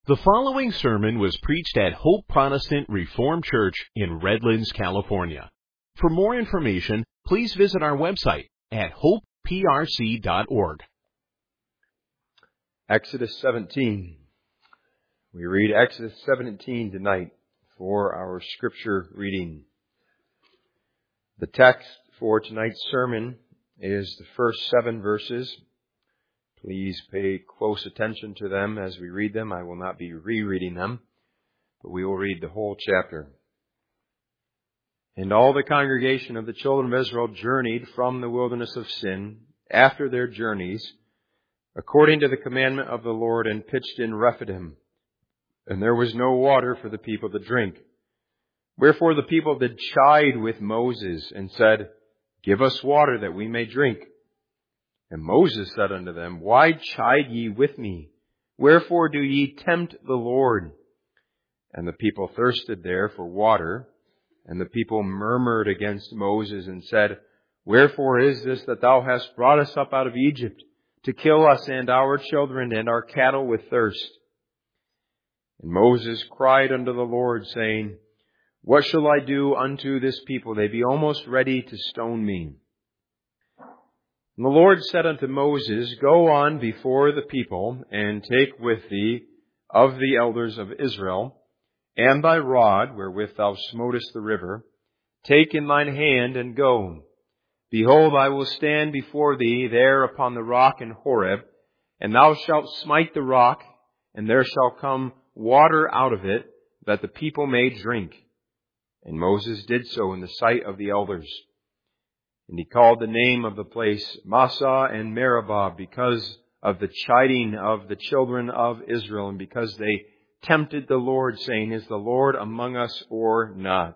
The following sermon was preached at Hope Protestant Reformed Church in Redlands, California. For more information, please visit our website at hopeprc.org. Exodus 17. We read Exodus 17 tonight for our scripture reading. The text for tonight's sermon is the first 7 verses. Please pay close attention to them as we read them. I will not be rereading them, but we will read the whole chapter. And all the congregation of the children of Israel journeyed from the wilderness of Sin after their journeys, according to the commandment of the Lord, and pitched in Rephidim. And there was no water for the people to drink. Wherefore the people did chide with Moses, and said, Give us water that we may drink. And Moses said unto them, Why chide ye with me? Wherefore do ye tempt the Lord? And the people thirsted there for water. And the people murmured against Moses, and said, Wherefore is this that thou hast brought us up out of Egypt, to kill us and our children and our cattle with thirst? And Moses cried unto the Lord, saying, What shall I do unto this people? They be almost ready to stone me. And the Lord said unto Moses, Go on before the people, and take with thee of the elders of Israel, and thy rod, wherewith thou smotest the river, take in thine hand, and go. Behold, I will stand before thee there upon the rock in Horeb, and thou shalt smite the rock, and there shall come water out of it, that the people may drink. And Moses did so in the sight of the elders. And he called the name of the place Massah and Meribah, because of the chiding of the children of Israel, and because they tempted the Lord, saying, Is the Lord among us or not?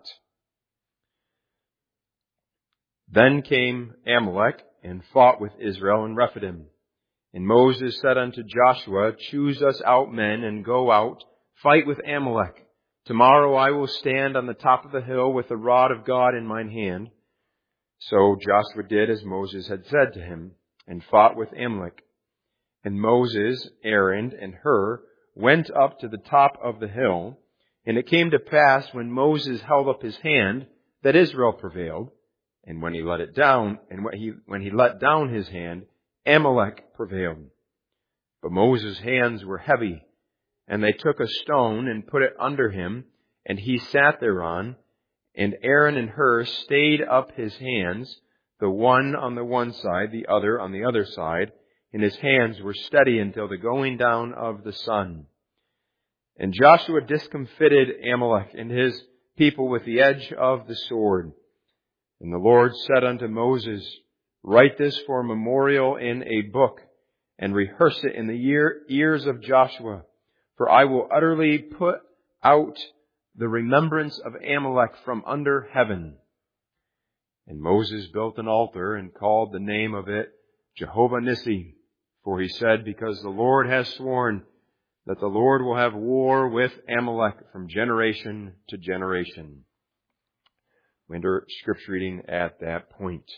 Then came Amalek and fought with Israel in Rephidim. And Moses said unto Joshua, Choose us out men, and go out, fight with Amalek. Tomorrow I will stand on the top of the hill with the rod of God in mine hand. So Joshua did as Moses had said to him, and fought with Amalek. And Moses, Aaron, and Hur went up to the top of the hill. And it came to pass, when Moses held up his hand, that Israel prevailed. And when he let it down, when he let down his hand, Amalek prevailed. But Moses' hands were heavy, and they took a stone and put it under him, and he sat thereon. And Aaron and Hur stayed up his hands, the one on the one side, the other on the other side, and his hands were steady until the going down of the sun. And Joshua discomfited Amalek and his people with the edge of the sword. And the Lord said unto Moses, Write this for a memorial in a book, and rehearse it in the ears of Joshua, for I will utterly put out the remembrance of Amalek from under heaven. And Moses built an altar and called the name of it Jehovah Nissi. For he said, Because the Lord has sworn that the Lord will have war with Amalek from generation to generation. We enter scripture reading at that point.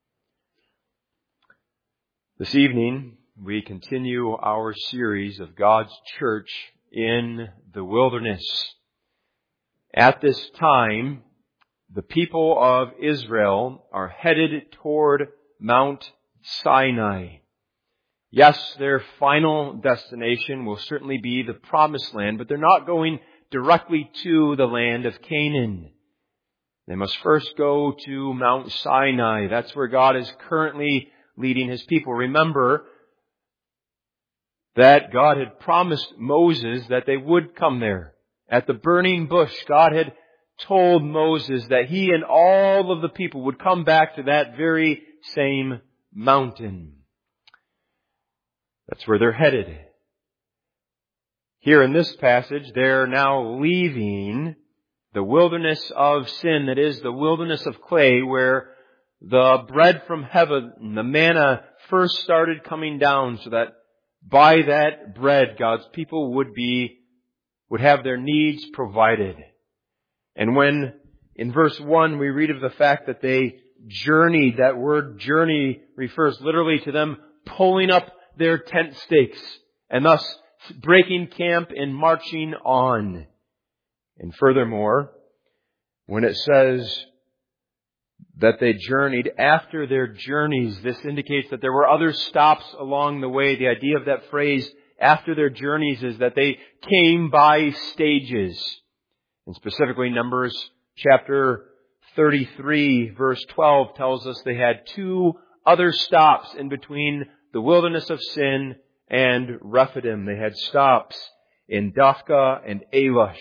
This evening, we continue our series of God's church in the wilderness. At this time, the people of Israel are headed toward Mount Sinai. Yes, their final destination will certainly be the Promised Land, but they're not going directly to the land of Canaan. They must first go to Mount Sinai. That's where God is currently leading His people. Remember that God had promised Moses that they would come there. At the burning bush, God had told Moses that he and all of the people would come back to that very same mountain. That's where they're headed. Here in this passage, they're now leaving the wilderness of sin, that is, the wilderness of clay, where the bread from heaven, the manna, first started coming down, so that by that bread, God's people would have their needs provided. And when in verse 1 we read of the fact that they journeyed, that word journey refers literally to them pulling up their tent stakes and thus breaking camp and marching on. And furthermore, when it says that they journeyed, after their journeys, this indicates that there were other stops along the way. The idea of that phrase, after their journeys, is that they came by stages. And specifically, Numbers chapter 33, verse 12 tells us they had 2 other stops in between the wilderness of Sin and Rephidim. They had stops in Dophkah and Alush.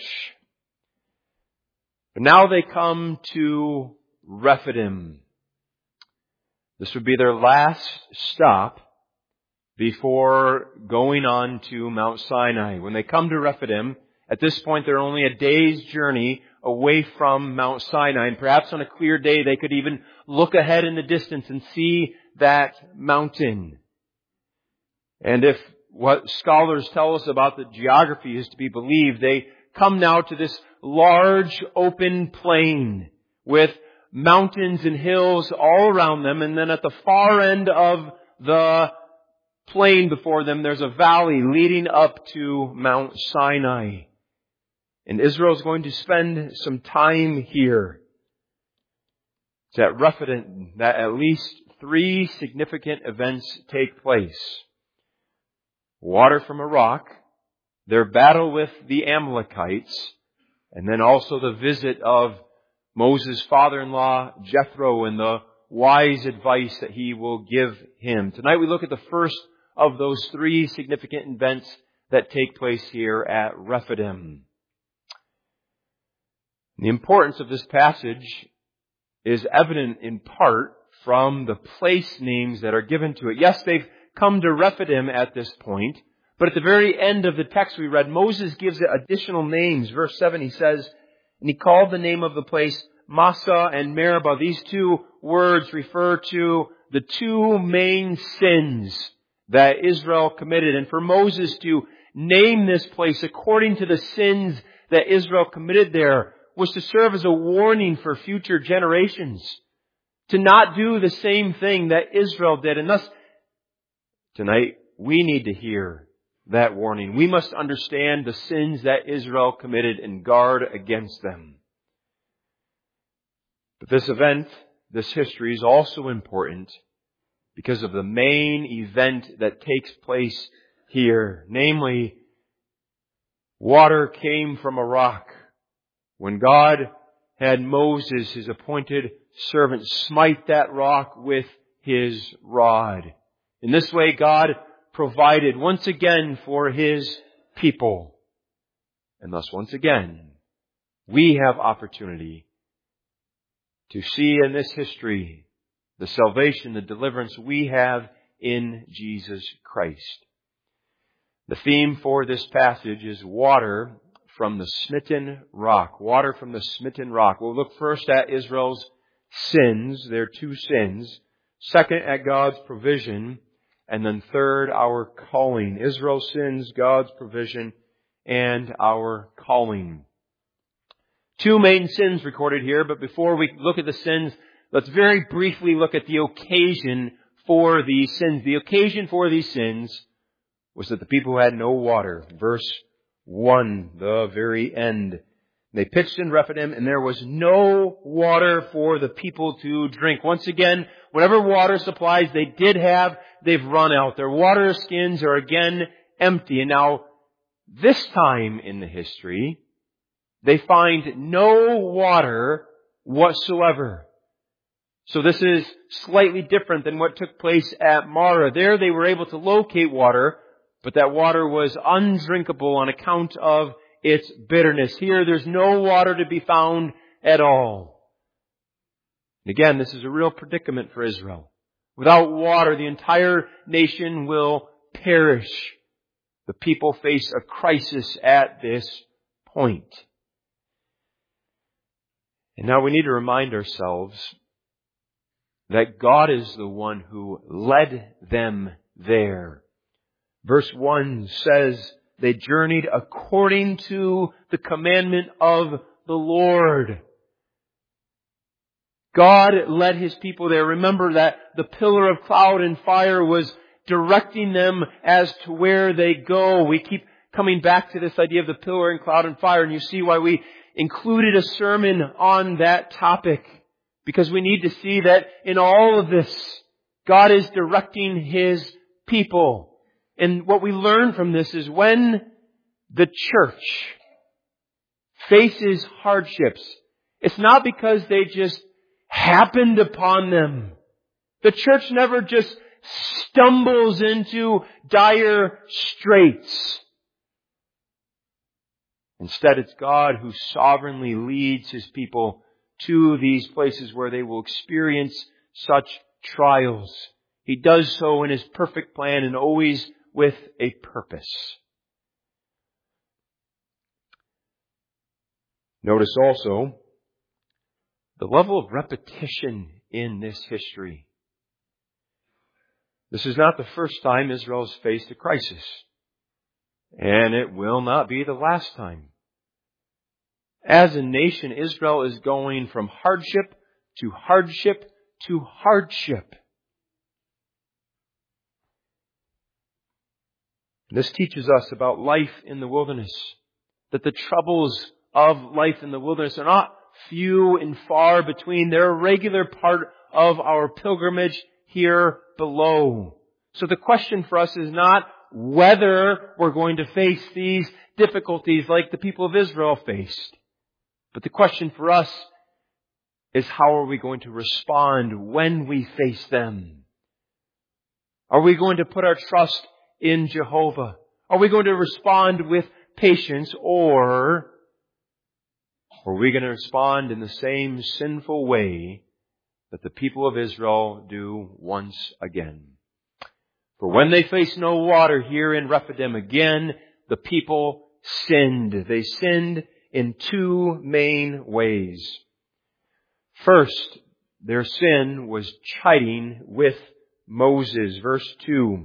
But now they come to Rephidim. This would be their last stop before going on to Mount Sinai. When they come to Rephidim, at this point they're only a day's journey away from Mount Sinai. And perhaps on a clear day they could even look ahead in the distance and see that mountain. And if what scholars tell us about the geography is to be believed, they come now to this large open plain with mountains and hills all around them. And then at the far end of the plain before them, there's a valley leading up to Mount Sinai. And Israel is going to spend some time here. It's at Rephidim that at least 3 significant events take place. Water from a rock, their battle with the Amalekites, and then also the visit of Moses' father-in-law, Jethro, and the wise advice that he will give him. Tonight we look at the first of those 3 significant events that take place here at Rephidim. The importance of this passage is evident in part from the place names that are given to it. Yes, they've come to Rephidim at this point, but at the very end of the text we read, Moses gives it additional names. Verse 7, he says, and he called the name of the place Massah and Meribah. These 2 words refer to the 2 main sins that Israel committed. And for Moses to name this place according to the sins that Israel committed there was to serve as a warning for future generations to not do the same thing that Israel did. And thus, tonight, we need to hear that warning. We must understand the sins that Israel committed and guard against them. But this event, this history, is also important because of the main event that takes place here. Namely, water came from a rock. When God had Moses, his appointed servant, smite that rock with his rod. In this way, God provided once again for his people. And thus, once again, we have opportunity to see in this history the salvation, the deliverance we have in Jesus Christ. The theme for this passage is water from the smitten rock. Water from the smitten rock. We'll look first at Israel's sins, their 2 sins. Second, at God's provision. And then third, our calling. Israel's sins, God's provision, and our calling. 2 main sins recorded here, but before we look at the sins, let's very briefly look at the occasion for these sins. The occasion for these sins was that the people had no water. Verse 1, the very end. They pitched in Rephidim, and there was no water for the people to drink. Once again, whatever water supplies they did have, they've run out. Their water skins are again empty. And now, this time in the history, they find no water whatsoever. So this is slightly different than what took place at Marah. There they were able to locate water, but that water was undrinkable on account of its bitterness. Here there's no water to be found at all. And again, this is a real predicament for Israel. Without water, the entire nation will perish. The people face a crisis at this point. And now we need to remind ourselves that God is the one who led them there. Verse 1 says, they journeyed according to the commandment of the Lord. God led his people there. Remember that the pillar of cloud and fire was directing them as to where they go. We keep coming back to this idea of the pillar and cloud and fire, and you see why we included a sermon on that topic. Because we need to see that in all of this, God is directing His people. And what we learn from this is when the church faces hardships, it's not because they just happened upon them. The church never just stumbles into dire straits. Instead, it's God who sovereignly leads His people to these places where they will experience such trials. He does so in His perfect plan and always with a purpose. Notice also the level of repetition in this history. This is not the first time Israel has faced a crisis. And it will not be the last time. As a nation, Israel is going from hardship to hardship to hardship. This teaches us about life in the wilderness. That the troubles of life in the wilderness are not few and far between. They're a regular part of our pilgrimage here below. So the question for us is not whether we're going to face these difficulties like the people of Israel faced. But the question for us is how are we going to respond when we face them? Are we going to put our trust in Jehovah? Are we going to respond with patience, or are we going to respond in the same sinful way that the people of Israel do once again? For when they faced no water here in Rephidim again, the people sinned. They sinned in two main ways. First, their sin was chiding with Moses. Verse 2.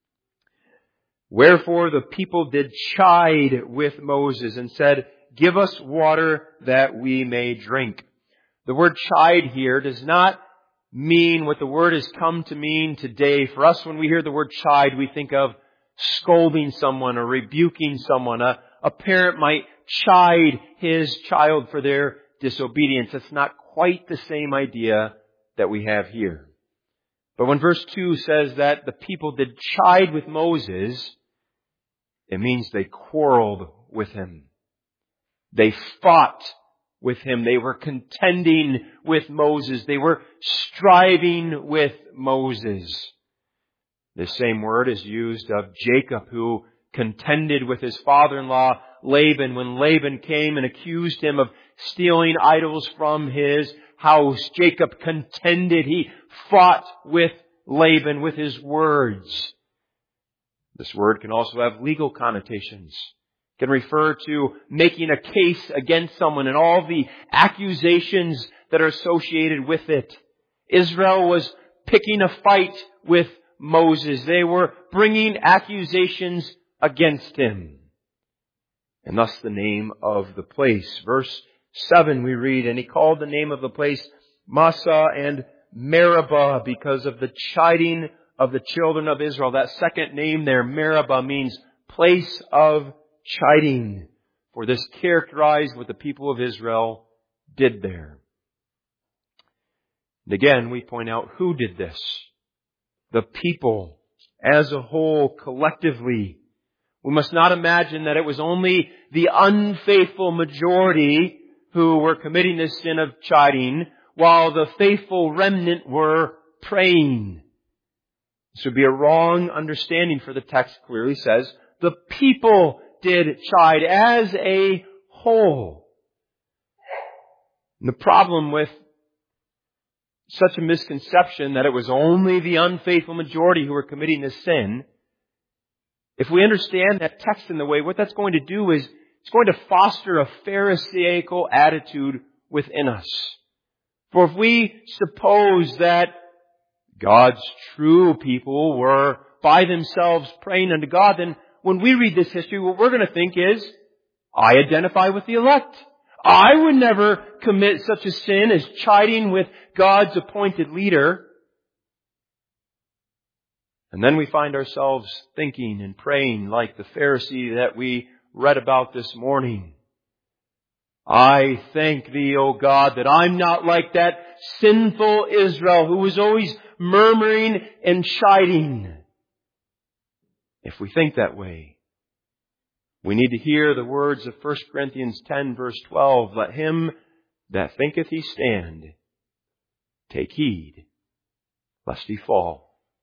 Wherefore the people did chide with Moses and said, give us water that we may drink. The word chide here does not mean what the word has come to mean today. For us, when we hear the word chide, we think of scolding someone or rebuking someone. A parent might chide his child for their disobedience. It's not quite the same idea that we have here. But when verse 2 says that the people did chide with Moses, it means they quarreled with him. They fought with him. They were contending with Moses. They were striving with Moses. This same word is used of Jacob, who contended with his father-in-law Laban when Laban came and accused him of stealing idols from his house. Jacob contended. He fought with Laban with his words. This word can also have legal connotations. It can refer to making a case against someone and all the accusations that are associated with it. Israel was picking a fight with Moses. They were bringing accusations against him. And thus the name of the place. Verse 7 we read, and he called the name of the place Massah and Meribah because of the chiding of the children of Israel. That second name there, Meribah, means place of chiding. For this characterized what the people of Israel did there. And again, we point out who did this. The people as a whole, collectively. We must not imagine that it was only the unfaithful majority who were committing this sin of chiding, while the faithful remnant were praying. This would be a wrong understanding, for the text clearly says the people did chide as a whole. And the problem with such a misconception that it was only the unfaithful majority who were committing this sin, if we understand that text in the way, what that's going to do is it's going to foster a Pharisaical attitude within us. For if we suppose that God's true people were by themselves praying unto God, then when we read this history, what we're going to think is, I identify with the elect. I would never commit such a sin as chiding with God's appointed leader. And then we find ourselves thinking and praying like the Pharisee that we read about this morning. I thank Thee, O God, that I'm not like that sinful Israel who was always murmuring and chiding. If we think that way, we need to hear the words of 1 Corinthians 10 verse 12. Let him that thinketh he stand take heed lest he fall.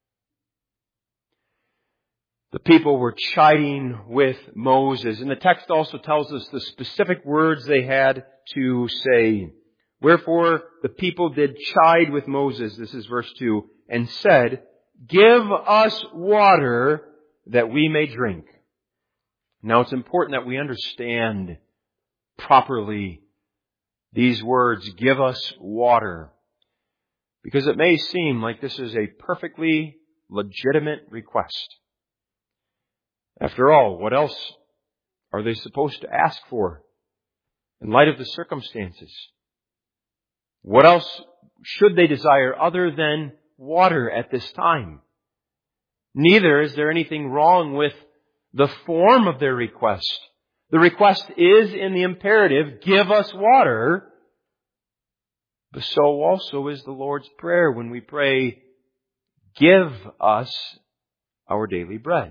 The people were chiding with Moses. And the text also tells us the specific words they had to say. Wherefore the people did chide with Moses, this is verse 2, and said, Give us water that we may drink. Now it's important that we understand properly these words, give us water. Because it may seem like this is a perfectly legitimate request. After all, what else are they supposed to ask for in light of the circumstances? What else should they desire other than water at this time? Neither is there anything wrong with the form of their request. The request is in the imperative, give us water. But so also is the Lord's Prayer when we pray, give us our daily bread.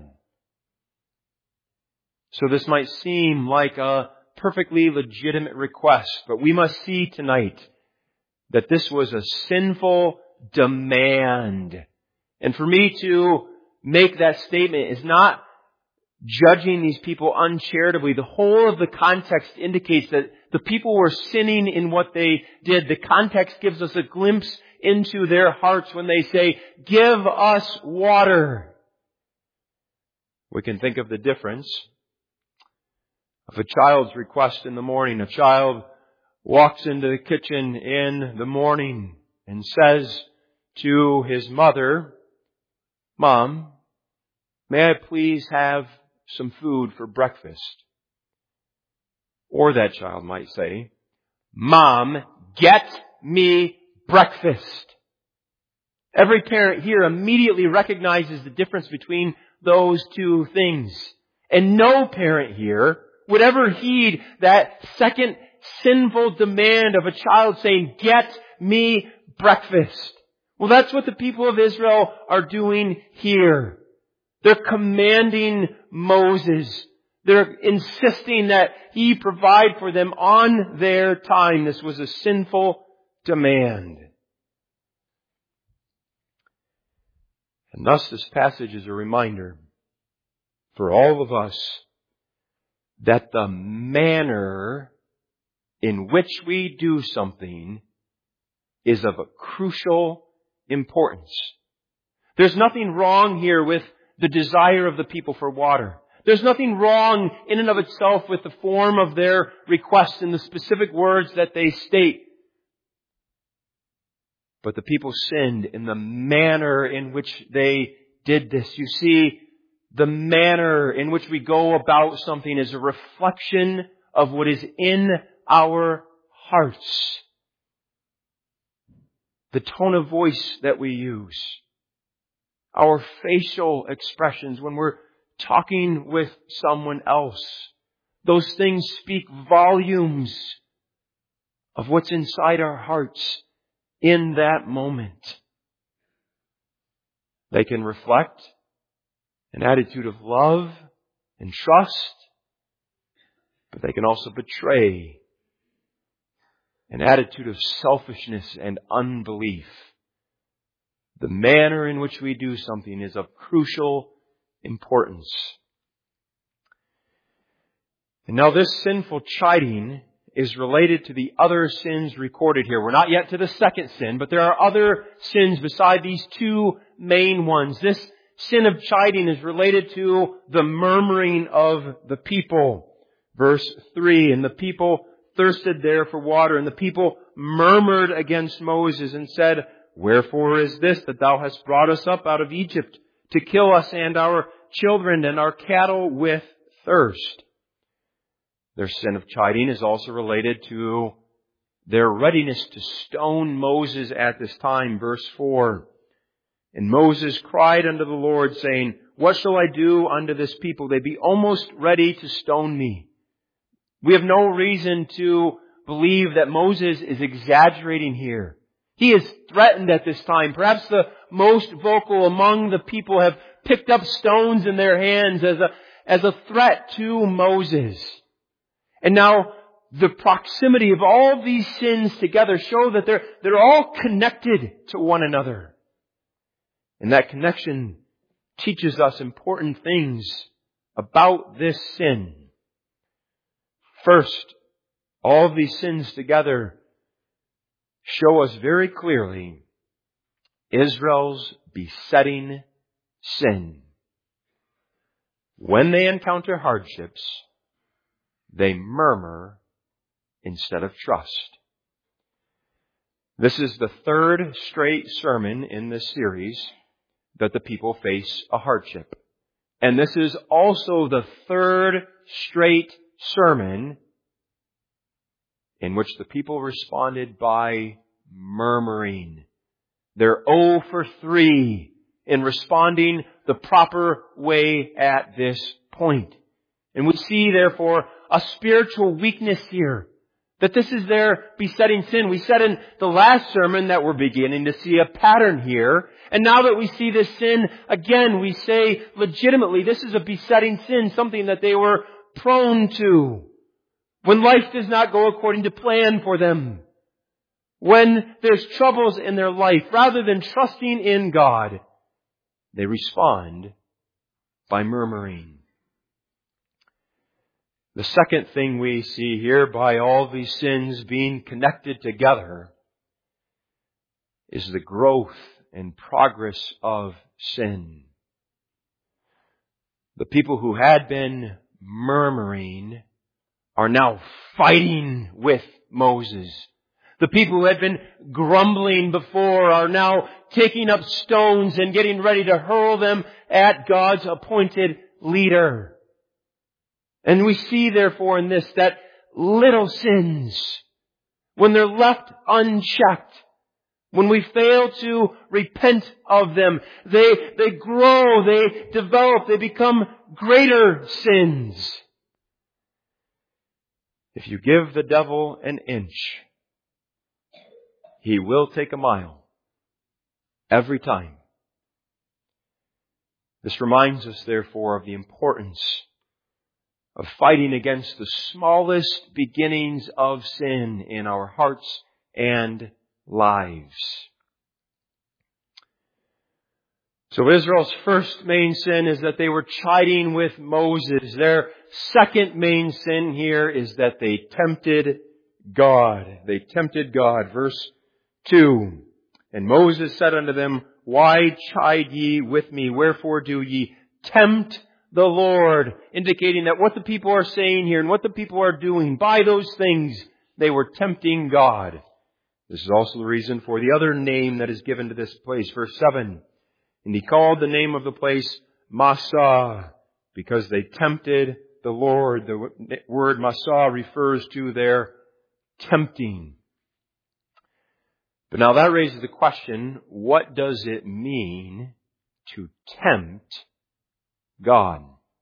So this might seem like a perfectly legitimate request, but we must see tonight that this was a sinful demand. And for me to make that statement is not judging these people uncharitably. The whole of the context indicates that the people were sinning in what they did. The context gives us a glimpse into their hearts when they say, give us water. We can think of the difference of a child's request in the morning. A child walks into the kitchen in the morning and says to his mother, Mom, may I please have some food for breakfast? Or that child might say, Mom, get me breakfast. Every parent here immediately recognizes the difference between those two things. And no parent here would ever heed that second sinful demand of a child saying, get me breakfast. Well, that's what the people of Israel are doing here. They're commanding Moses. They're insisting that he provide for them on their time. This was a sinful demand. And thus this passage is a reminder for all of us that the manner in which we do something is of a crucial importance. There's nothing wrong here with the desire of the people for water. There's nothing wrong in and of itself with the form of their request and the specific words that they state. But the people sinned in the manner in which they did this. You see, the manner in which we go about something is a reflection of what is in our hearts. The tone of voice that we use. Our facial expressions when we're talking with someone else. Those things speak volumes of what's inside our hearts in that moment. They can reflect an attitude of love and trust, but they can also betray an attitude of selfishness and unbelief. The manner in which we do something is of crucial importance. And now this sinful chiding is related to the other sins recorded here. We're not yet to the second sin, but there are other sins beside these two main ones. This sin of chiding is related to the murmuring of the people. Verse 3, and the people thirsted there for water, and the people murmured against Moses and said, Wherefore is this that thou hast brought us up out of Egypt to kill us and our children and our cattle with thirst? Their sin of chiding is also related to their readiness to stone Moses at this time. Verse 4, And Moses cried unto the Lord, saying, What shall I do unto this people? They be almost ready to stone me. We have no reason to believe that Moses is exaggerating here. He is threatened at this time. Perhaps the most vocal among the people have picked up stones in their hands as a threat to Moses. And now the proximity of all these sins together show that they're all connected to one another. And that connection teaches us important things about this sin. First, all of these sins together show us very clearly Israel's besetting sin. When they encounter hardships, they murmur instead of trust. This is the third straight sermon in this series that the people face a hardship. And this is also the third straight sermon in which the people responded by murmuring. They're 0 for 3 in responding the proper way at this point. And we see, therefore, a spiritual weakness here. That this is their besetting sin. We said in the last sermon that we're beginning to see a pattern here. And now that we see this sin again, we say legitimately this is a besetting sin, something that they were prone to. When life does not go according to plan for them. When there's troubles in their life, rather than trusting in God, they respond by murmuring. The second thing we see here, by all these sins being connected together, is the growth and progress of sin. The people who had been murmuring are now fighting with Moses. The people who had been grumbling before are now taking up stones and getting ready to hurl them at God's appointed leader. And we see, therefore, in this that little sins, when they're left unchecked, when we fail to repent of them, they grow, they develop, they become greater sins. If you give the devil an inch, he will take a mile. Every time. This reminds us, therefore, of the importance of fighting against the smallest beginnings of sin in our hearts and lives. So Israel's first main sin is that they were chiding with Moses. Their second main sin here is that they tempted God. They tempted God. Verse 2. And Moses said unto them, Why chide ye with me? Wherefore do ye tempt the Lord? Indicating that what the people are saying here and what the people are doing, by those things, they were tempting God. This is also the reason for the other name that is given to this place. Verse 7. And he called the name of the place Massah, because they tempted the Lord. The word Massah refers to their tempting. But now that raises the question, what does it mean to tempt God?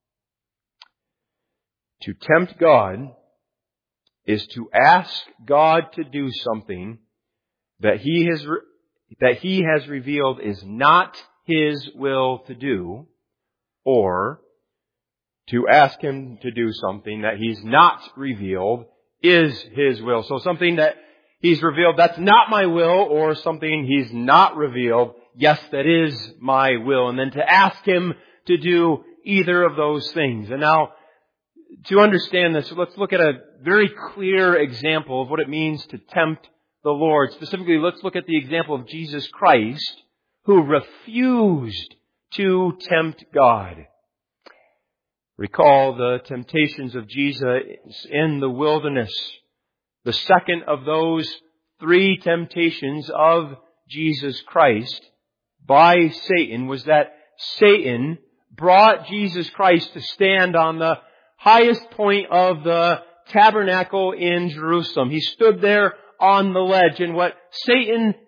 To tempt God is to ask God to do something that He has revealed is not His will to do, or to ask Him to do something that He's not revealed is His will. So something that He's revealed, that's not my will, or something He's not revealed, yes, that is my will. And then to ask Him to do either of those things. And now, to understand this, let's look at a very clear example of what it means to tempt the Lord. Specifically, let's look at the example of Jesus Christ, who refused to tempt God. Recall the temptations of Jesus in the wilderness. The second of those 3 temptations of Jesus Christ by Satan was that Satan brought Jesus Christ to stand on the highest point of the tabernacle in Jerusalem. He stood there on the ledge, and what Satan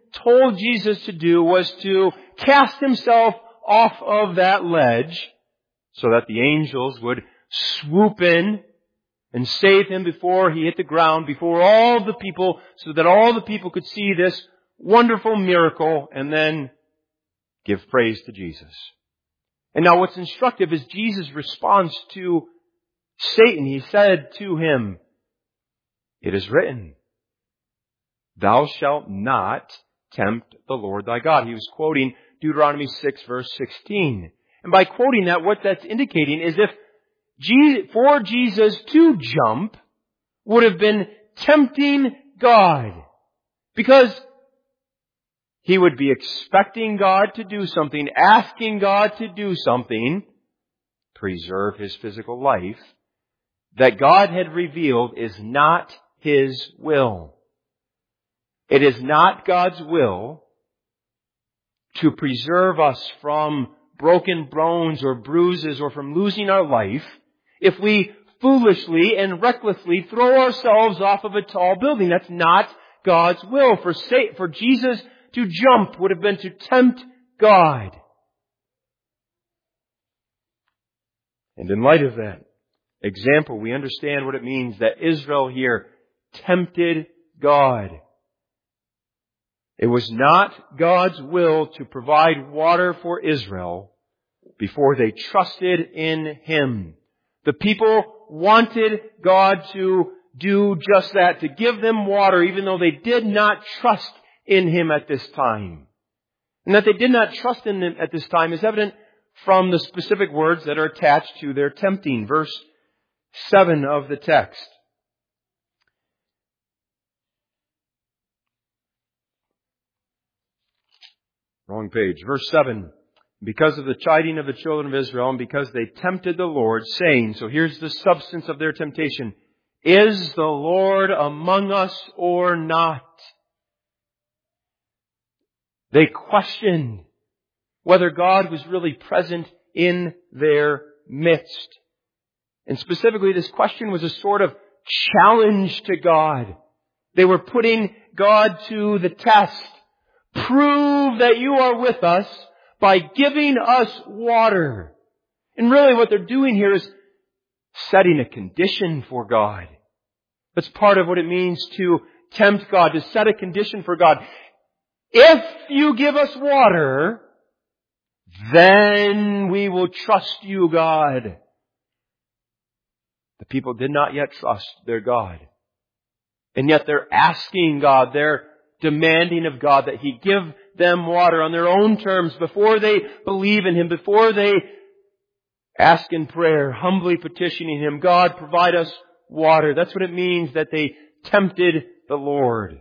told Jesus to do was to cast himself off of that ledge so that the angels would swoop in and save him before he hit the ground, before all the people, so that all the people could see this wonderful miracle and then give praise to Jesus. And now what's instructive is Jesus' response to Satan. He said to him, "It is written, thou shalt not tempt the Lord thy God." He was quoting Deuteronomy 6 verse 16. And by quoting that, what that's indicating is for Jesus to jump would have been tempting God. Because he would be expecting God to do something, asking God to do something, preserve his physical life, that God had revealed is not his will. It is not God's will to preserve us from broken bones or bruises or from losing our life if we foolishly and recklessly throw ourselves off of a tall building. That's not God's will. For Jesus to jump would have been to tempt God. And in light of that example, we understand what it means that Israel here tempted God. It was not God's will to provide water for Israel before they trusted in Him. The people wanted God to do just that, to give them water, even though they did not trust in Him at this time. And that they did not trust in Him at this time is evident from the specific words that are attached to their tempting. Verse 7 of the text. Wrong page. Verse 7. Because of the chiding of the children of Israel, and because they tempted the Lord, saying, so here's the substance of their temptation, is the Lord among us or not? They questioned whether God was really present in their midst. And specifically, this question was a sort of challenge to God. They were putting God to the test. Prove that you are with us by giving us water. And really what they're doing here is setting a condition for God. That's part of what it means to tempt God, to set a condition for God. If you give us water, then we will trust you, God. The people did not yet trust their God. And yet they're asking God, they're demanding of God that He give them water on their own terms before they believe in Him, before they ask in prayer, humbly petitioning Him, God, provide us water. That's what it means that they tempted the Lord.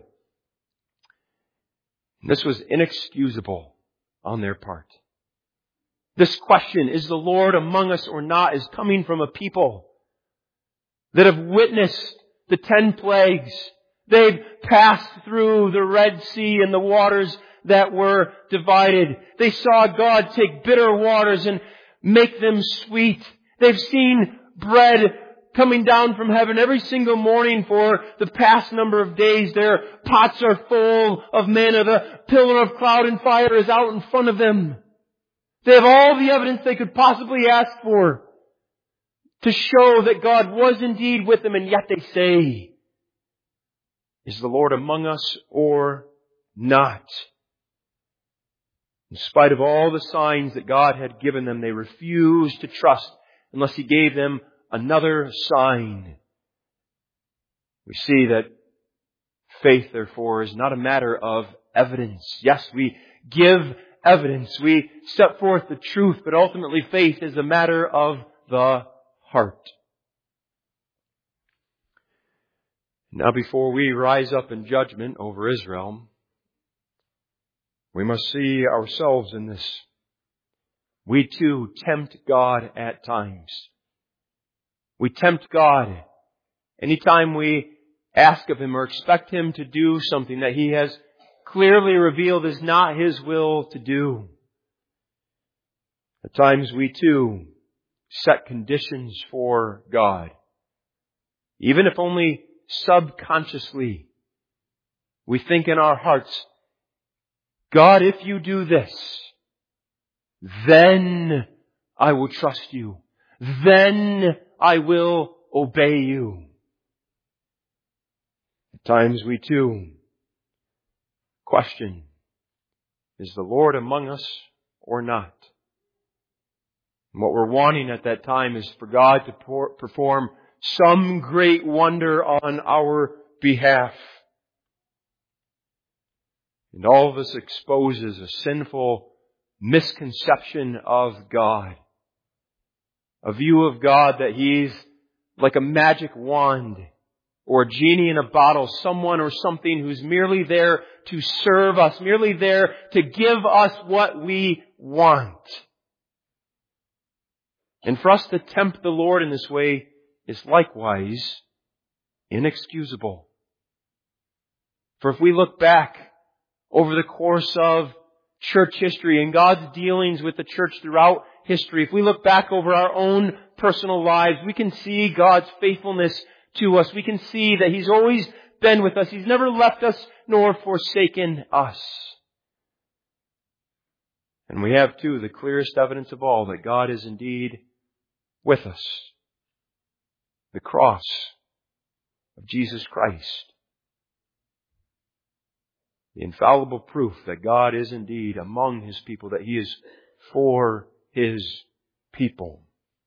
This was inexcusable on their part. This question, is the Lord among us or not, is coming from a people that have witnessed the 10 plagues. They've passed through the Red Sea and the waters that were divided. They saw God take bitter waters and make them sweet. They've seen bread coming down from heaven every single morning for the past number of days. Their pots are full of manna. The pillar of cloud and fire is out in front of them. They have all the evidence they could possibly ask for to show that God was indeed with them, and yet they say, is the Lord among us or not? In spite of all the signs that God had given them, they refused to trust unless He gave them another sign. We see that faith, therefore, is not a matter of evidence. Yes, we give evidence. We set forth the truth, but ultimately faith is a matter of the heart. Now, before we rise up in judgment over Israel, we must see ourselves in this. We too tempt God at times. We tempt God anytime we ask of Him or expect Him to do something that He has clearly revealed is not His will to do. At times we too set conditions for God. Even if only subconsciously, we think in our hearts, God, if you do this, then I will trust you. Then I will obey you. At times we too question, is the Lord among us or not? And what we're wanting at that time is for God to perform some great wonder on our behalf. And all of this exposes a sinful misconception of God. A view of God that He's like a magic wand or a genie in a bottle, someone or something who's merely there to serve us, merely there to give us what we want. And for us to tempt the Lord in this way is likewise inexcusable. For if we look back over the course of church history and God's dealings with the church throughout history, if we look back over our own personal lives, we can see God's faithfulness to us. We can see that He's always been with us. He's never left us nor forsaken us. And we have too the clearest evidence of all that God is indeed with us. The cross of Jesus Christ. The infallible proof that God is indeed among His people, that He is for His people.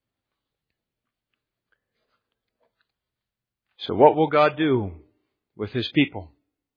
So what will God do with His people?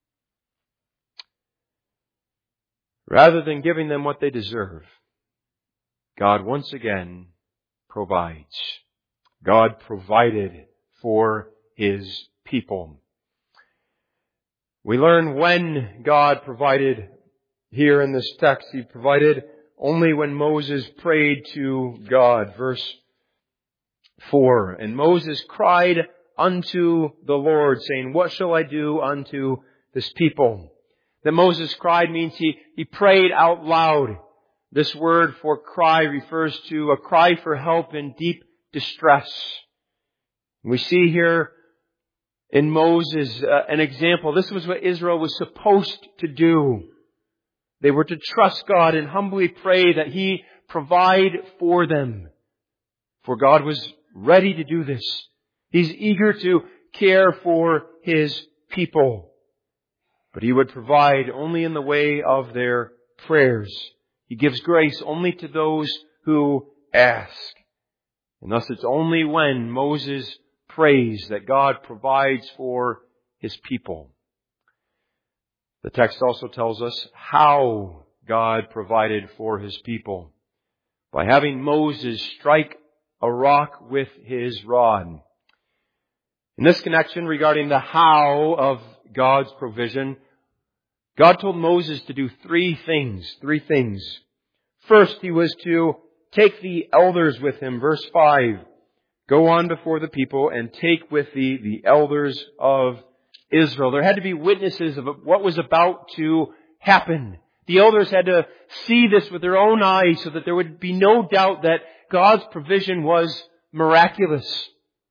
Rather than giving them what they deserve, God once again provides. God provided for His people. We learn when God provided here in this text. He provided only when Moses prayed to God. Verse 4. And Moses cried unto the Lord, saying, what shall I do unto this people? That Moses cried means he prayed out loud. This word for cry refers to a cry for help in deep distress. We see here in Moses an example. This was what Israel was supposed to do. They were to trust God and humbly pray that He provide for them. For God was ready to do this. He's eager to care for His people. But He would provide only in the way of their prayers. He gives grace only to those who ask. And thus it's only when Moses prays that God provides for His people. The text also tells us how God provided for His people. By having Moses strike a rock with his rod. In this connection regarding the how of God's provision, God told Moses to do three things. First, He was to take the elders with Him. Verse 5. Go on before the people and take with thee the elders of Israel. There had to be witnesses of what was about to happen. The elders had to see this with their own eyes so that there would be no doubt that God's provision was miraculous.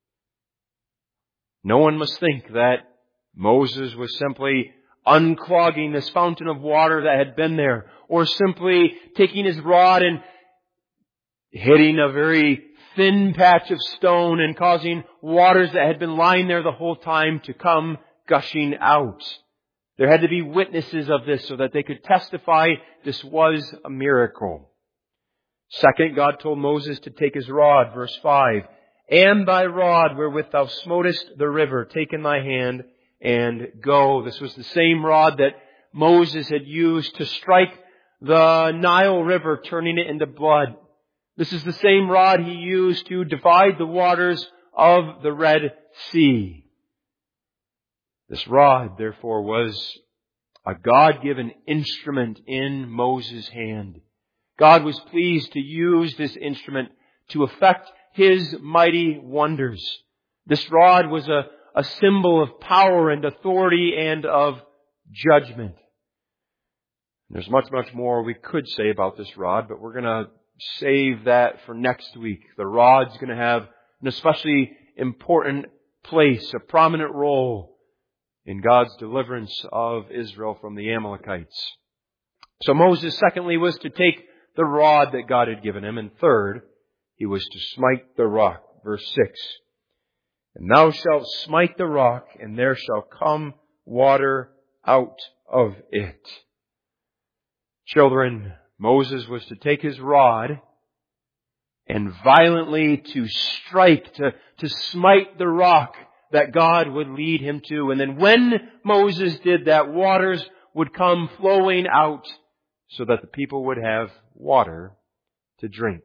No one must think that Moses was simply unclogging this fountain of water that had been there, or simply taking his rod and hitting a very thin patch of stone and causing waters that had been lying there the whole time to come gushing out. There had to be witnesses of this so that they could testify this was a miracle. Second, God told Moses to take his rod, verse 5, and thy rod wherewith thou smotest the river, take in thy hand and go. This was the same rod that Moses had used to strike the Nile River, turning it into blood. This is the same rod He used to divide the waters of the Red Sea. This rod, therefore, was a God-given instrument in Moses' hand. God was pleased to use this instrument to effect His mighty wonders. This rod was a symbol of power and authority and of judgment. There's much more we could say about this rod, but we're going to save that for next week. The rod's going to have an especially important place, a prominent role in God's deliverance of Israel from the Amalekites. So Moses, secondly, was to take the rod that God had given him. And third, he was to smite the rock. Verse 6. And thou shalt smite the rock, and there shall come water out of it. Children, Moses was to take his rod and violently to strike, to smite the rock that God would lead him to. And then when Moses did that, waters would come flowing out so that the people would have water to drink.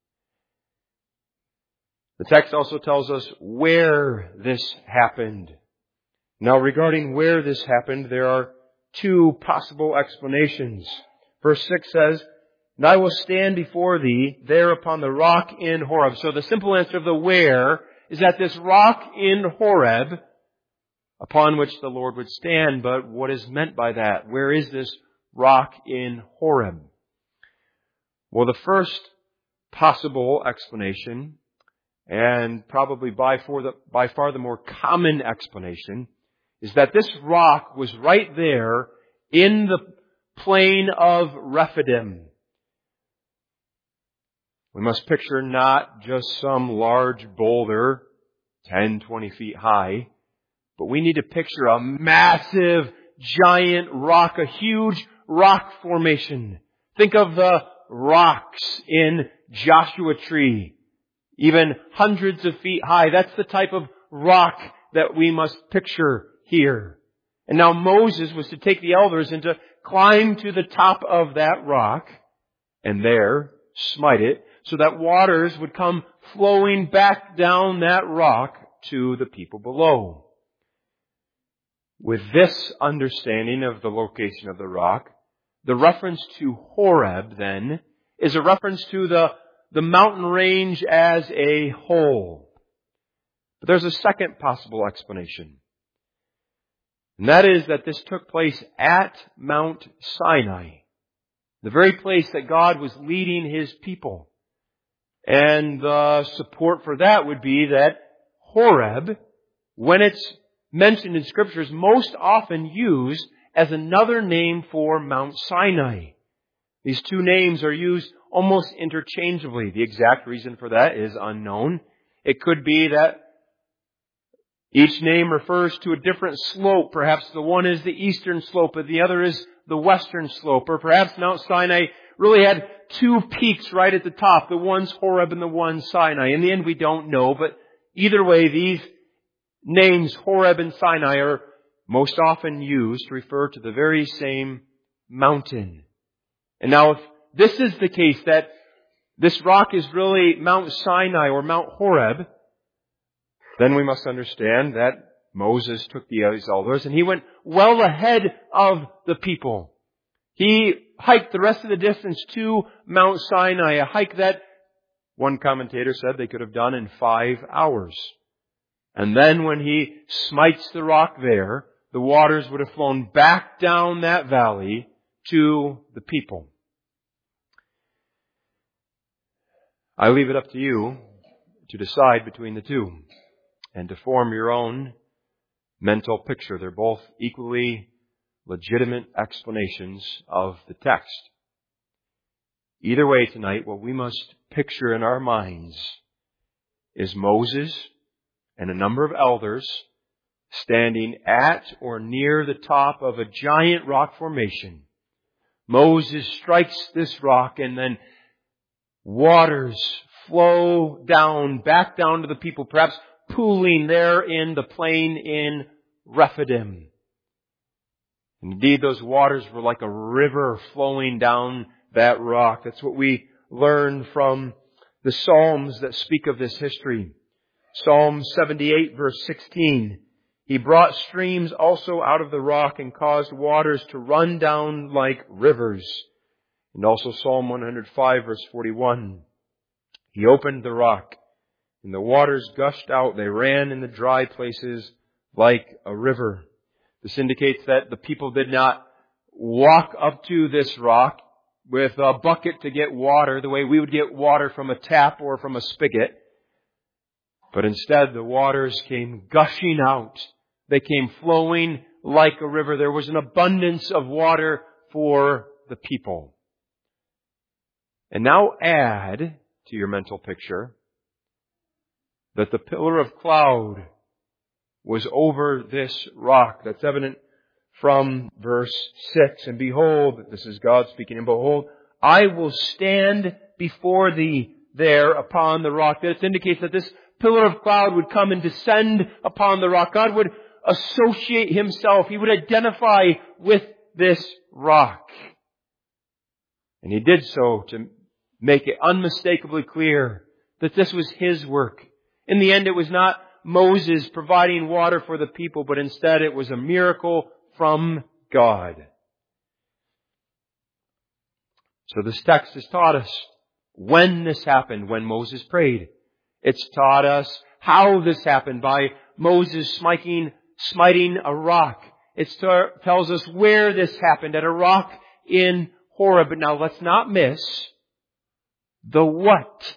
The text also tells us where this happened. Now, regarding where this happened, there are two possible explanations. Verse 6 says, and I will stand before thee there upon the rock in Horeb. So the simple answer of the where is that this rock in Horeb upon which the Lord would stand. But what is meant by that? Where is this rock in Horeb? Well, the first possible explanation, and probably by far the more common explanation, is that this rock was right there in the plain of Rephidim. We must picture not just some large boulder, 10, 20 feet high, but we need to picture a massive, giant rock, a huge rock formation. Think of the rocks in Joshua Tree, even hundreds of feet high. That's the type of rock that we must picture here. And now Moses was to take the elders and to climb to the top of that rock and there smite it so that waters would come flowing back down that rock to the people below. With this understanding of the location of the rock, the reference to Horeb then is a reference to the mountain range as a whole. But there's a second possible explanation. And that is that this took place at Mount Sinai, the very place that God was leading His people. And the support for that would be that Horeb, when it's mentioned in Scripture, is most often used as another name for Mount Sinai. These two names are used almost interchangeably. The exact reason for that is unknown. It could be that each name refers to a different slope. Perhaps the one is the eastern slope and the other is the western slope. Or perhaps Mount Sinai really had two peaks right at the top. The one's Horeb and the one's Sinai. In the end, we don't know. But either way, these names, Horeb and Sinai, are most often used to refer to the very same mountain. And now if this is the case, that this rock is really Mount Sinai or Mount Horeb, then we must understand that Moses took these elders and he went well ahead of the people. He hiked the rest of the distance to Mount Sinai, a hike that one commentator said they could have done in 5 hours. And then when he smites the rock there, the waters would have flown back down that valley to the people. I leave it up to you to decide between the two and to form your own mental picture. They're both equally legitimate explanations of the text. Either way tonight, what we must picture in our minds is Moses and a number of elders standing at or near the top of a giant rock formation. Moses strikes this rock and then waters flow down, back down to the people, perhaps pooling there in the plain in Rephidim. Indeed, those waters were like a river flowing down that rock. That's what we learn from the Psalms that speak of this history. Psalm 78 verse 16. He brought streams also out of the rock and caused waters to run down like rivers. And also Psalm 105 verse 41. He opened the rock and the waters gushed out. They ran in the dry places like a river. This indicates that the people did not walk up to this rock with a bucket to get water the way we would get water from a tap or from a spigot. But instead the waters came gushing out. They came flowing like a river. There was an abundance of water for the people. And now add to your mental picture that the pillar of cloud was over this rock. That's evident from verse 6. And behold, this is God speaking, and behold, I will stand before thee there upon the rock. This indicates that this pillar of cloud would come and descend upon the rock. God would associate Himself. He would identify with this rock. And He did so to make it unmistakably clear that this was His work. In the end, it was not Moses providing water for the people, but instead it was a miracle from God. So this text has taught us when this happened, when Moses prayed. It's taught us how this happened by Moses smiting a rock. It tells us where this happened, at a rock in Horeb. But now let's not miss the what.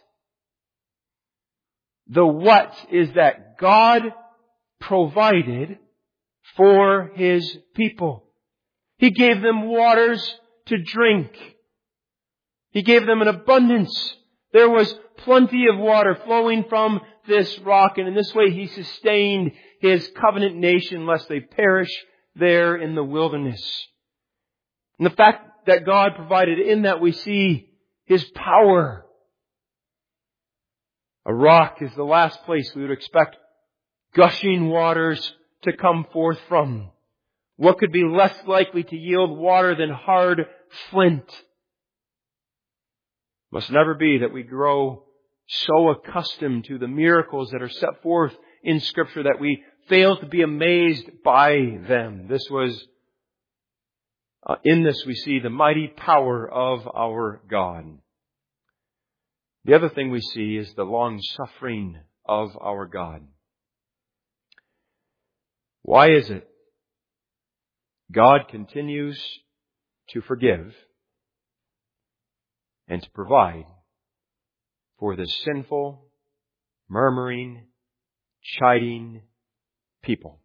The what is that God provided for His people. He gave them waters to drink. He gave them an abundance. There was plenty of water flowing from this rock, and in this way He sustained His covenant nation lest they perish there in the wilderness. And the fact that God provided, in that we see His power. A rock is the last place we would expect gushing waters to come forth from. What could be less likely to yield water than hard flint? Must never be that we grow so accustomed to the miracles that are set forth in Scripture that we fail to be amazed by them. In this we see the mighty power of our God. The other thing we see is the long suffering of our God. Why is it God continues to forgive and to provide for this sinful, murmuring, chiding people?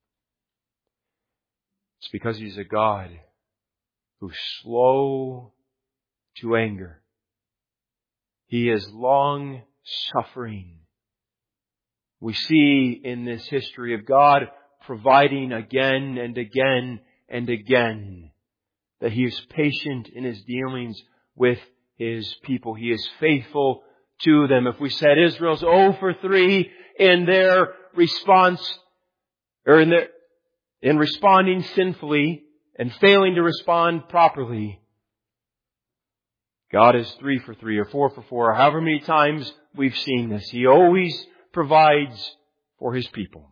It's because He's a God who's slow to anger. He is long suffering. We see in this history of God providing again and again and again that He is patient in His dealings with His people. He is faithful to them. If we said Israel's 0 for 3 in their response, or in responding sinfully and failing to respond properly, God is 3 for 3 or 4 for 4, or however many times we've seen this. He always provides for His people.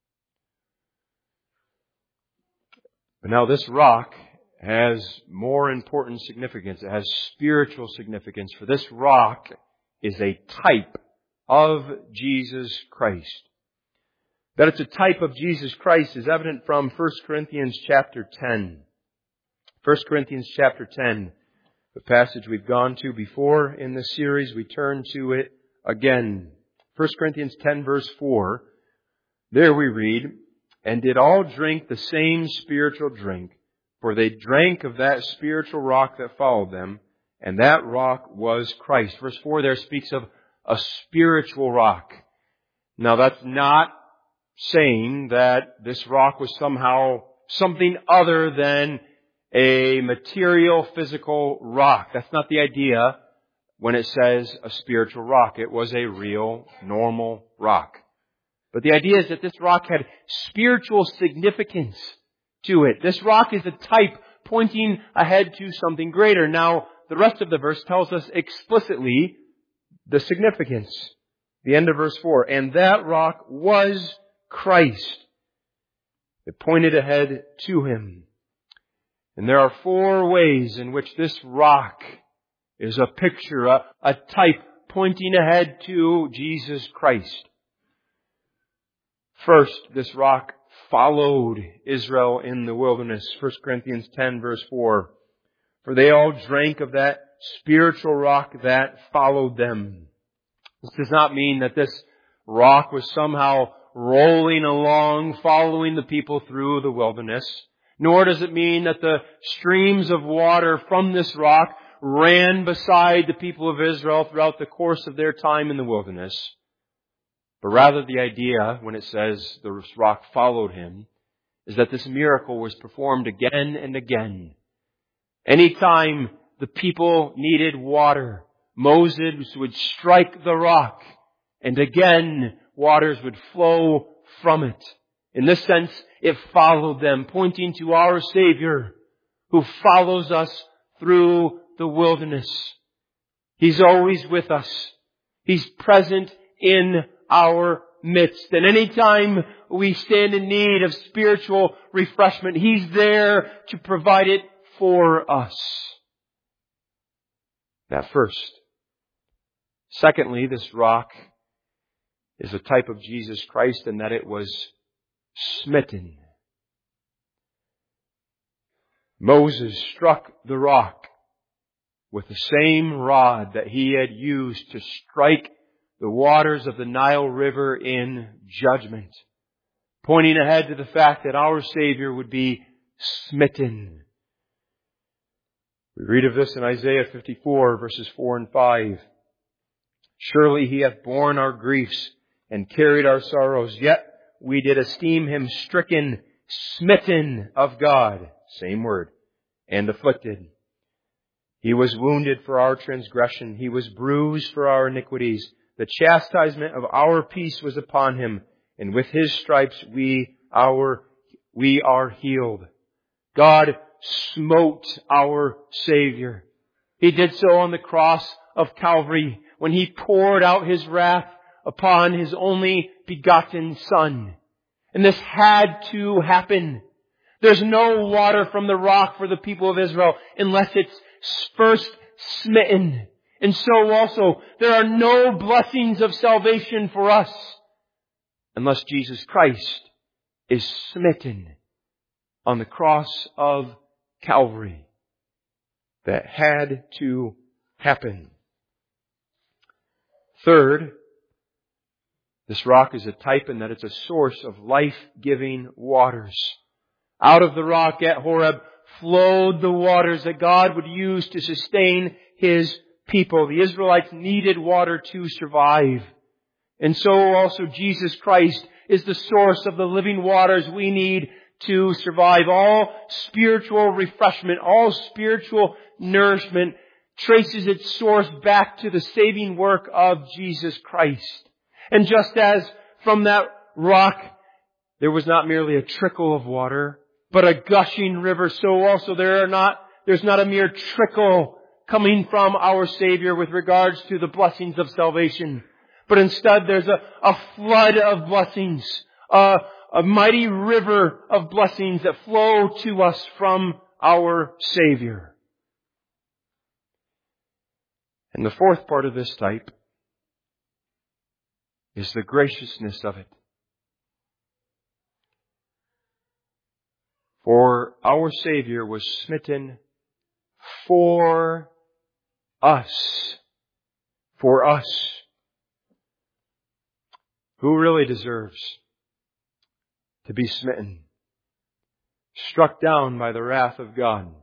But now this rock has more important significance. It has spiritual significance. For this rock is a type of Jesus Christ. That it's a type of Jesus Christ is evident from 1 Corinthians chapter 10. 1 Corinthians chapter 10. The passage we've gone to before in this series, we turn to it again. 1 Corinthians 10 verse 4. There we read, "And did all drink the same spiritual drink, for they drank of that spiritual rock that followed them, and that rock was Christ." Verse 4 there speaks of a spiritual rock. Now that's not saying that this rock was somehow something other than a material, physical rock. That's not the idea when it says a spiritual rock. It was a real, normal rock. But the idea is that this rock had spiritual significance to it. This rock is a type pointing ahead to something greater. Now, the rest of the verse tells us explicitly the significance. The end of verse 4. "And that rock was Christ." It pointed ahead to Him. And there are 4 ways in which this rock is a picture, a type pointing ahead to Jesus Christ. First, this rock followed Israel in the wilderness. 1 Corinthians 10 verse 4. "For they all drank of that spiritual rock that followed them." This does not mean that this rock was somehow rolling along, following the people through the wilderness. Nor does it mean that the streams of water from this rock ran beside the people of Israel throughout the course of their time in the wilderness. But rather the idea, when it says the rock followed him, is that this miracle was performed again and again. Anytime the people needed water, Moses would strike the rock, and again waters would flow from it. In this sense, it followed them, pointing to our Savior who follows us through the wilderness. He's always with us. He's present in our midst. And anytime we stand in need of spiritual refreshment, He's there to provide it for us. That first. Secondly, this rock is a type of Jesus Christ in that it was smitten. Moses struck the rock with the same rod that he had used to strike the waters of the Nile River in judgment, pointing ahead to the fact that our Savior would be smitten. We read of this in Isaiah 54, verses 4 and 5. Surely He hath borne our griefs and carried our sorrows, yet we did esteem Him stricken, smitten of God, same word, and afflicted. He was wounded for our transgression. He was bruised for our iniquities. The chastisement of our peace was upon Him, and with His stripes we are healed. God smote our Savior. He did so on the cross of Calvary when He poured out His wrath upon His only begotten Son. And this had to happen. There's no water from the rock for the people of Israel unless it's first smitten. And so also, there are no blessings of salvation for us unless Jesus Christ is smitten on the cross of Calvary. That had to happen. Third, this rock is a type in that it's a source of life-giving waters. Out of the rock at Horeb flowed the waters that God would use to sustain His people. The Israelites needed water to survive. And so also Jesus Christ is the source of the living waters we need to survive. All spiritual refreshment, all spiritual nourishment traces its source back to the saving work of Jesus Christ. And just as from that rock there was not merely a trickle of water, but a gushing river, so also there's not a mere trickle coming from our Savior with regards to the blessings of salvation. But instead there's a flood of blessings, a mighty river of blessings that flow to us from our Savior. And the fourth part of this type is the graciousness of it. For our Savior was smitten for us. For us. Who really deserves to be smitten? Struck down by the wrath of God.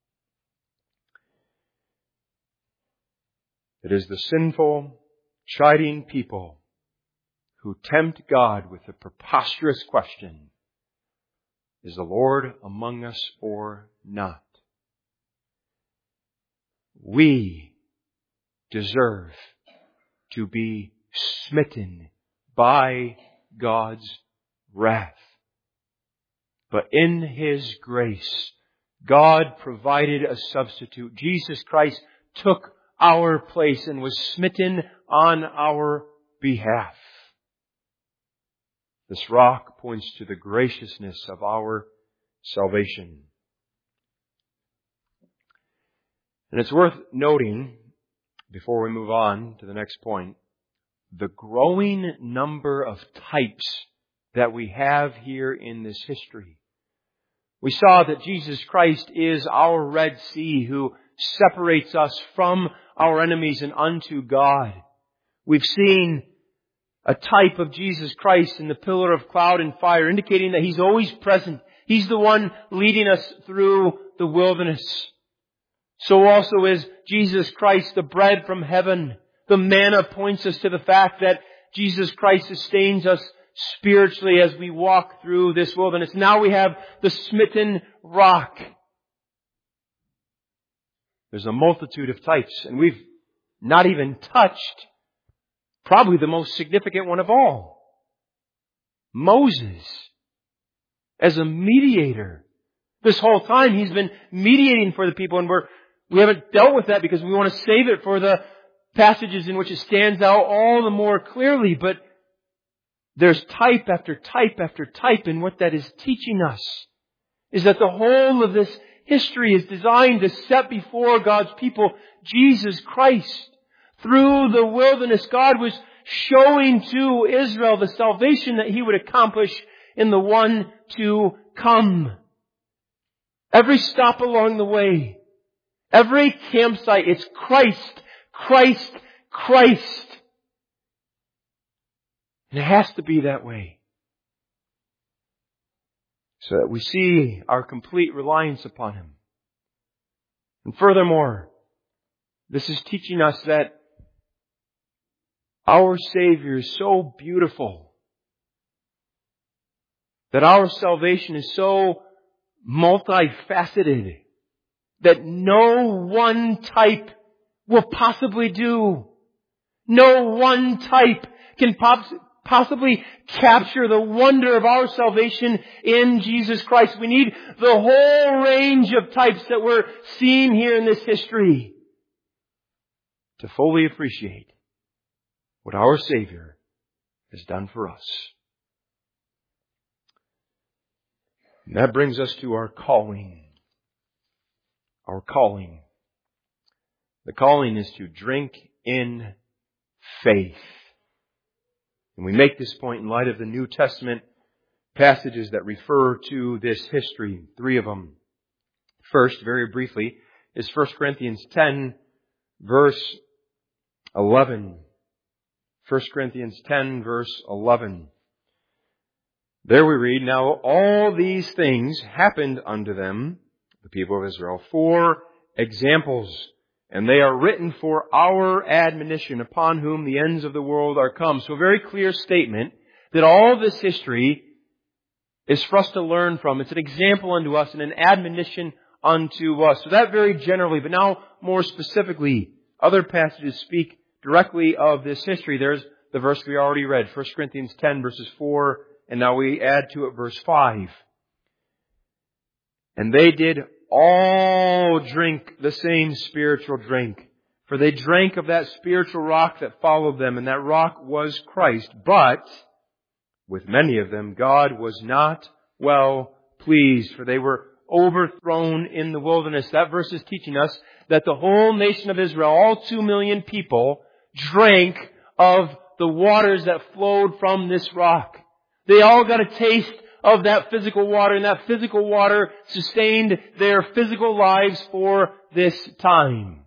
It is the sinful, chiding people who tempt God with the preposterous question, is the Lord among us or not? We deserve to be smitten by God's wrath. But in His grace, God provided a substitute. Jesus Christ took our place and was smitten on our behalf. This rock points to the graciousness of our salvation. And it's worth noting, before we move on to the next point, the growing number of types that we have here in this history. We saw that Jesus Christ is our Red Sea who separates us from our enemies and unto God. We've seen a type of Jesus Christ in the pillar of cloud and fire, indicating that He's always present. He's the one leading us through the wilderness. So also is Jesus Christ, the bread from heaven. The manna points us to the fact that Jesus Christ sustains us spiritually as we walk through this wilderness. Now we have the smitten rock. There's a multitude of types, and we've not even touched probably the most significant one of all. Moses, as a mediator. This whole time he's been mediating for the people, and we haven't dealt with that because we want to save it for the passages in which it stands out all the more clearly. But there's type after type after type, and what that is teaching us is that the whole of this history is designed to set before God's people Jesus Christ. Through the wilderness, God was showing to Israel the salvation that He would accomplish in the one to come. Every stop along the way, every campsite, it's Christ, Christ, Christ. And it has to be that way, so that we see our complete reliance upon Him. And furthermore, this is teaching us that our Savior is so beautiful, that our salvation is so multifaceted, that no one type will possibly do. No one type can possibly capture the wonder of our salvation in Jesus Christ. We need the whole range of types that we're seeing here in this history to fully appreciate what our Savior has done for us. And that brings us to our calling. Our calling. The calling is to drink in faith. And we make this point in light of the New Testament passages that refer to this history. 3 of them. First, very briefly, is 1 Corinthians 10, verse 11. 1 Corinthians 10, verse 11. There we read, "Now all these things happened unto them," the people of Israel, "for examples, and they are written for our admonition, upon whom the ends of the world are come." So a very clear statement that all this history is for us to learn from. It's an example unto us and an admonition unto us. So that very generally, but now more specifically, other passages speak directly of this history. There's the verse we already read, 1 Corinthians 10, verses 4, and now we add to it verse 5. "And they did all drink the same spiritual drink, for they drank of that spiritual rock that followed them, and that rock was Christ. But with many of them God was not well pleased, for they were overthrown in the wilderness." That verse is teaching us that the whole nation of Israel, all 2 million people, drank of the waters that flowed from this rock. They all got a taste of that physical water, and that physical water sustained their physical lives for this time.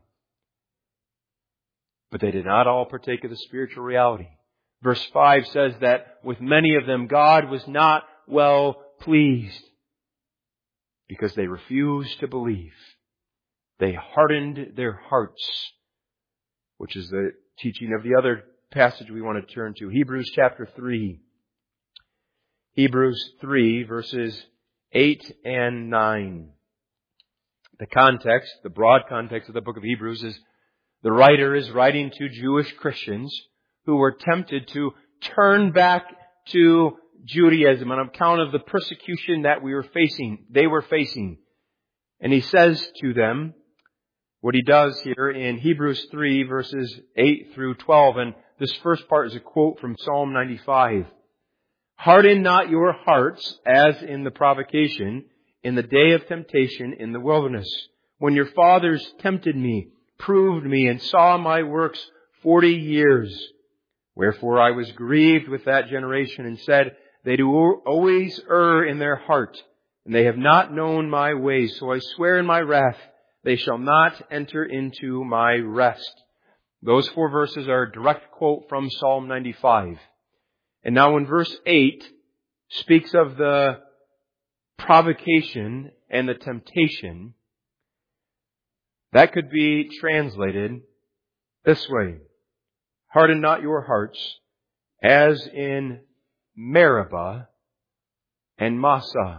But they did not all partake of the spiritual reality. Verse 5 says that with many of them God was not well pleased, because they refused to believe. They hardened their hearts, which is the teaching of the other passage we want to turn to, Hebrews chapter 3. Hebrews 3, verses 8 and 9. The context, the broad context of the book of Hebrews is the writer is writing to Jewish Christians who were tempted to turn back to Judaism on account of the persecution that they were facing. And he says to them what he does here in Hebrews 3, verses 8 through 12. And this first part is a quote from Psalm 95. "Harden not your hearts as in the provocation, in the day of temptation in the wilderness, when your fathers tempted me, proved me, and saw my works 40 years. Wherefore I was grieved with that generation, and said, They do always err in their heart, and they have not known my ways. So I swear in my wrath, they shall not enter into my rest." Those 4 verses are a direct quote from Psalm 95. And now in verse 8 speaks of the provocation and the temptation, that could be translated this way. Harden not your hearts, as in Meribah and Massah.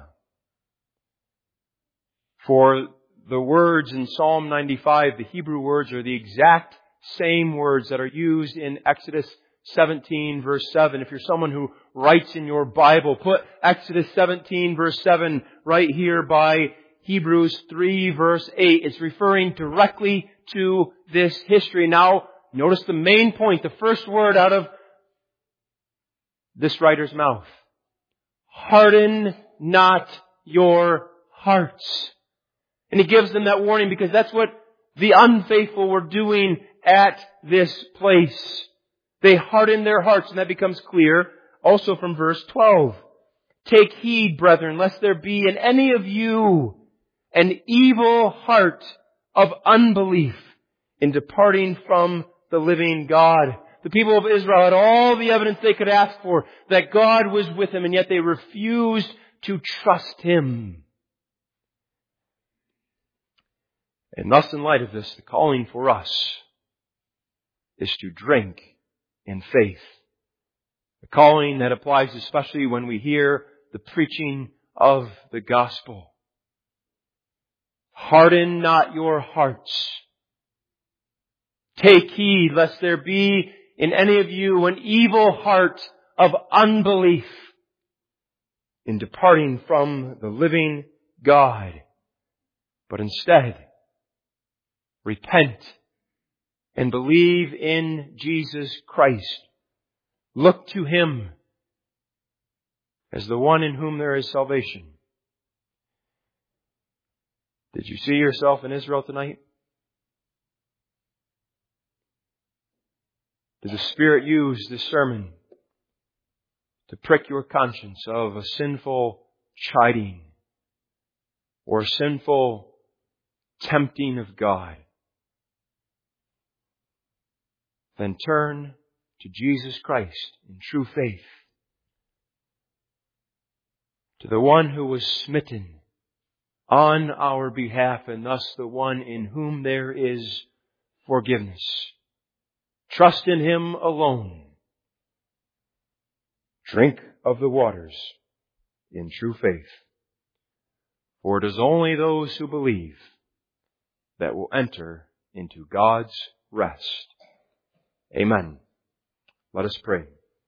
For the words in Psalm 95, the Hebrew words, are the exact same words that are used in Exodus 17 verse 7. If you're someone who writes in your Bible, put Exodus 17 verse 7 right here by Hebrews 3 verse 8. It's referring directly to this history. Now, notice the main point, the first word out of this writer's mouth. Harden not your hearts. And he gives them that warning because that's what the unfaithful were doing at this place. They hardened their hearts, and that becomes clear also from verse 12. Take heed, brethren, lest there be in any of you an evil heart of unbelief in departing from the living God. The people of Israel had all the evidence they could ask for that God was with them, and yet they refused to trust Him. And thus, in light of this, the calling for us is to drink in faith. The calling that applies especially when we hear the preaching of the gospel. Harden not your hearts. Take heed lest there be in any of you an evil heart of unbelief in departing from the living God. But instead, repent and believe in Jesus Christ. Look to Him as the one in whom there is salvation. Did you see yourself in Israel tonight? Did the Spirit use this sermon to prick your conscience of a sinful chiding or sinful tempting of God? Then turn to Jesus Christ in true faith, to the one who was smitten on our behalf and thus the one in whom there is forgiveness. Trust in Him alone. Drink of the waters in true faith. For it is only those who believe that will enter into God's rest. Amen. Let us pray.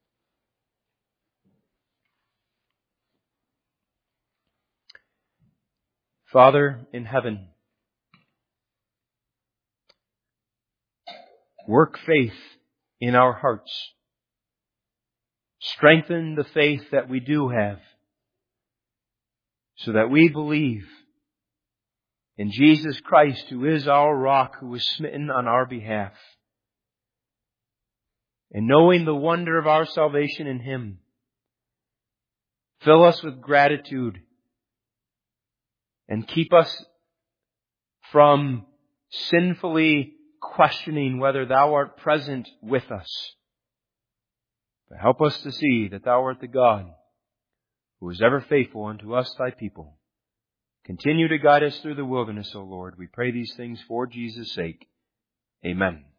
Father in heaven, work faith in our hearts. Strengthen the faith that we do have so that we believe in Jesus Christ, who is our rock, who was smitten on our behalf. And knowing the wonder of our salvation in Him, fill us with gratitude and keep us from sinfully questioning whether Thou art present with us. But help us to see that Thou art the God who is ever faithful unto us, Thy people. Continue to guide us through the wilderness, O Lord. We pray these things for Jesus' sake. Amen.